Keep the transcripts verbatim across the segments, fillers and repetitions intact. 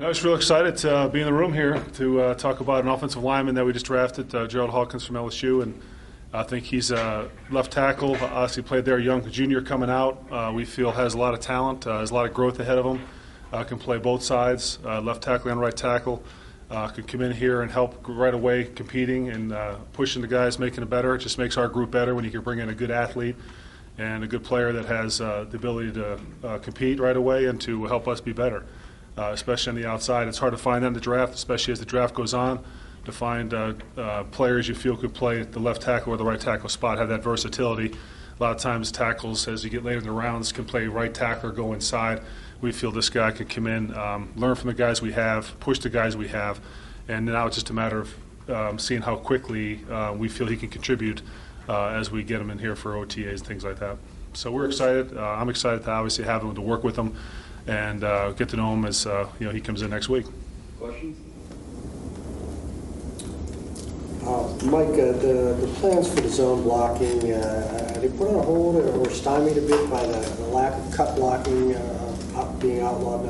was real excited to uh, be in the room here to uh, talk about an offensive lineman that we just drafted, uh, Gerald Hawkins from L S U, and I think he's a left tackle. Obviously played there, young junior coming out. Uh, we feel has a lot of talent, uh, has a lot of growth ahead of him. Uh, can play both sides, uh, left tackle and right tackle. Uh, could come in here and help right away competing and uh, pushing the guys, making it better. It just makes our group better when you can bring in a good athlete and a good player that has uh, the ability to uh, compete right away and to help us be better, uh, especially on the outside. It's hard to find on the draft, especially as the draft goes on, to find uh, uh, players you feel could play at the left tackle or the right tackle spot, have that versatility. A lot of times tackles, as you get later in the rounds, can play right tackle or go inside. We feel this guy can come in, um, learn from the guys we have, push the guys we have, and now it's just a matter of um, seeing how quickly uh, we feel he can contribute uh, as we get him in here for O T As and things like that. So we're excited. Uh, I'm excited to obviously have him, to work with him, and uh, get to know him as uh, you know he comes in next week. Questions? Uh, Mike, uh, the, the plans for the zone blocking, uh, are they put on hold or, or stymied a bit by the, the lack of cut blocking uh, being outlawed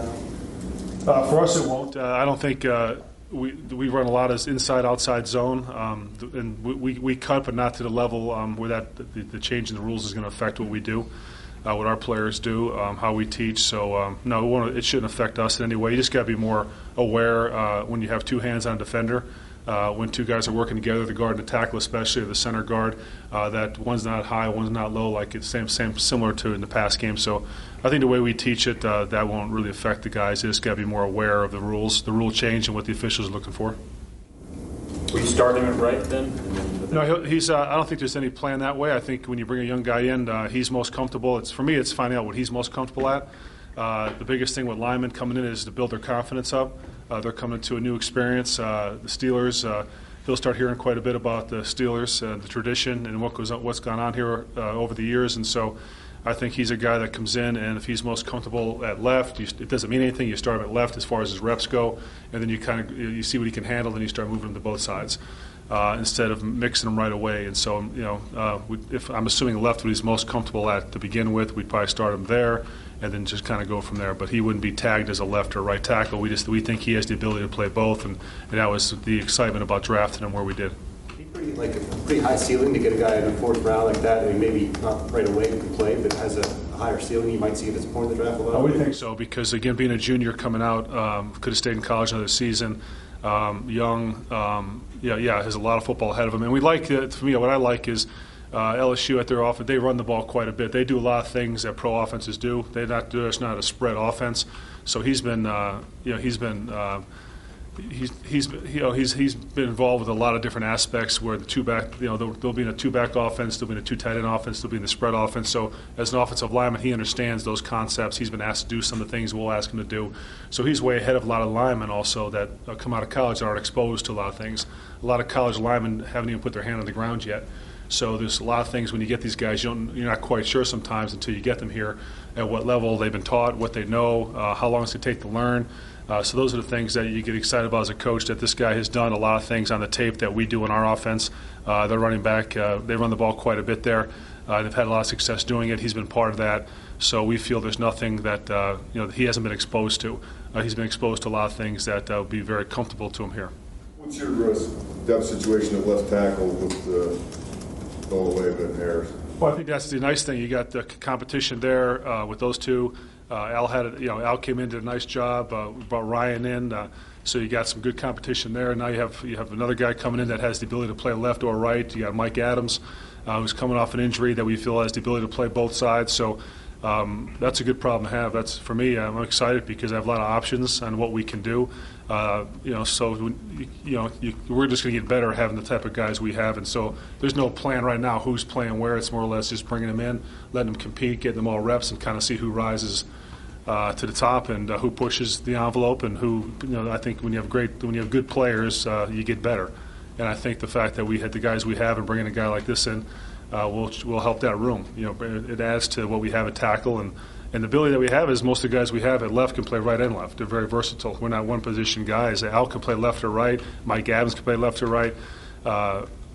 now? Uh, for us, it won't. Uh, I don't think uh, we we run a lot as inside-outside zone, um, and we, we, we cut, but not to the level um, where that the, the change in the rules is going to affect what we do, uh, what our players do, um, how we teach. So um, no, it, won't, it shouldn't affect us in any way. You just got to be more aware uh, when you have two hands on a defender. Uh, when two guys are working together, the guard and the tackle especially, or the center guard, uh, that one's not high, one's not low, like it's same, same similar to in the past game. So I think the way we teach it, uh, that won't really affect the guys. They just got to be more aware of the rules, the rule change, and what the officials are looking for. Were you starting him right then? No, he's. Uh, I don't think there's any plan that way. I think when you bring a young guy in, uh, he's most comfortable. It's for me, it's finding out what he's most comfortable at. Uh, the biggest thing with linemen coming in is to build their confidence up. Uh, they're coming to a new experience. Uh, the Steelers, uh, he'll start hearing quite a bit about the Steelers, uh, the tradition, and what goes on, what's gone on here uh, over the years. And so, I think he's a guy that comes in, and if he's most comfortable at left, you, it doesn't mean anything. You start him at left as far as his reps go, and then you kind of you see what he can handle, and you start moving him to both sides uh, instead of mixing them right away. And so, you know, uh, we, if I'm assuming left, what he's most comfortable at to begin with, we'd probably start him there, and then just kind of go from there. But he wouldn't be tagged as a left or right tackle. We just we think he has the ability to play both, and, and that was the excitement about drafting him where we did. Pretty, like a pretty high ceiling to get a guy in the fourth round like that. I mean, maybe not right away can play, but has a higher ceiling you might see at this point in the draft. A lot. Oh, we think so because again, being a junior coming out, um, could have stayed in college another season. Um, young, um, yeah, yeah, has a lot of football ahead of him, and we like it. For me, what I like is. Uh, L S U at their offense, they run the ball quite a bit. They do a lot of things that pro offenses do. They're not there's not a spread offense. So he's been, uh, you know, he's been, uh, he's he's you know he's he's been involved with a lot of different aspects where the two back, you know, they'll, they'll be in a two back offense, they'll be in a two tight end offense, they'll be in the spread offense. So as an offensive lineman, he understands those concepts. He's been asked to do some of the things we'll ask him to do. So he's way ahead of a lot of linemen also that uh, come out of college that aren't exposed to a lot of things. A lot of college linemen haven't even put their hand on the ground yet. So there's a lot of things when you get these guys, you don't, you're not quite sure sometimes until you get them here at what level they've been taught, what they know, uh, how long it's going to take to learn. Uh, so those are the things that you get excited about as a coach, that this guy has done a lot of things on the tape that we do in our offense. Uh, they're running back. Uh, they run the ball quite a bit there. Uh, they've had a lot of success doing it. He's been part of that. So we feel there's nothing that, uh, you know, that he hasn't been exposed to. Uh, he's been exposed to a lot of things that uh, will be very comfortable to him here. What's your uh, depth situation at left tackle with uh Olave and Harris? Well, I think that's the nice thing. You got the competition there uh, with those two. Uh, Al had, a, you know, Al came in, did a nice job. Uh, brought Ryan in, uh, so you got some good competition there. Now you have you have another guy coming in that has the ability to play left or right. You got Mike Adams, uh, who's coming off an injury that we feel has the ability to play both sides. So um, that's a good problem to have. That's for me. I'm excited because I have a lot of options on what we can do. Uh, you know, so you know, you, we're just going to get better having the type of guys we have, and so there's no plan right now who's playing where. It's more or less just bringing them in, letting them compete, getting them all reps, and kind of see who rises uh, to the top and uh, who pushes the envelope, and who, you know, I think when you have great, when you have good players, uh, you get better, and I think the fact that we had the guys we have and bringing a guy like this in uh, will will help that room. You know, it adds to what we have at tackle. And. And the ability that we have is most of the guys we have at left can play right and left. They're very versatile. We're not one-position guys. Al can play left or right. Mike Adams can play left or right. Uh,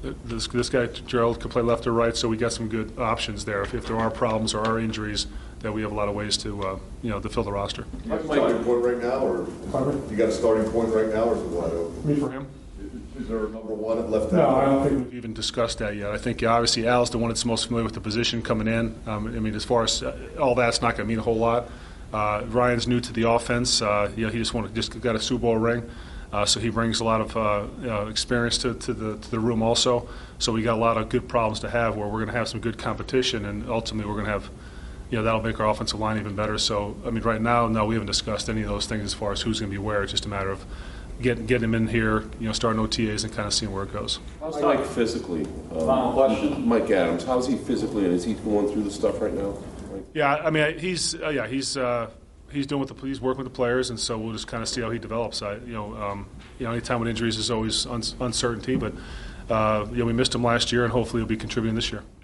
this this guy Gerald can play left or right, so we got some good options there. If, if there are problems or are injuries, that we have a lot of ways to uh, you know to fill the roster. You got a starting point right now, or you got a starting point right now, or is it wide open? Me for him. Is there a number one at left tackle? No, I don't think we've even discussed that yet. I think yeah, obviously Al's the one that's most familiar with the position coming in. Um, I mean, as far as uh, all that's not going to mean a whole lot. Uh, Ryan's new to the offense. Uh, you know, he just want to just got a Super Bowl ring, uh, so he brings a lot of uh, you know, experience to, to the to the room also. So we got a lot of good problems to have where we're going to have some good competition, and ultimately we're going to have. You know, that'll make our offensive line even better. So, I mean, right now, no, we haven't discussed any of those things as far as who's going to be where. It's just a matter of getting getting him in here, you know, starting O T As and kind of seeing where it goes. How's Mike physically? Um, Final question. Mike Adams, how's he physically, and is he going through the stuff right now? Yeah, I mean, he's uh, yeah, he's uh, he's doing with the he's working with the players, and so we'll just kind of see how he develops. I, you know, um, you know, anytime with injuries is always un- uncertainty, but uh, you know, we missed him last year, and hopefully he'll be contributing this year.